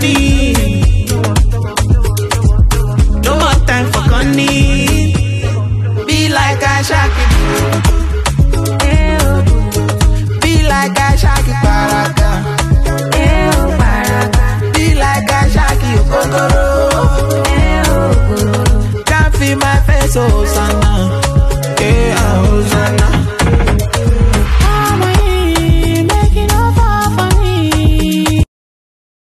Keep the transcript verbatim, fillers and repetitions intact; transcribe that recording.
money. No more time for gunning. Be like I shake it. Be like I shake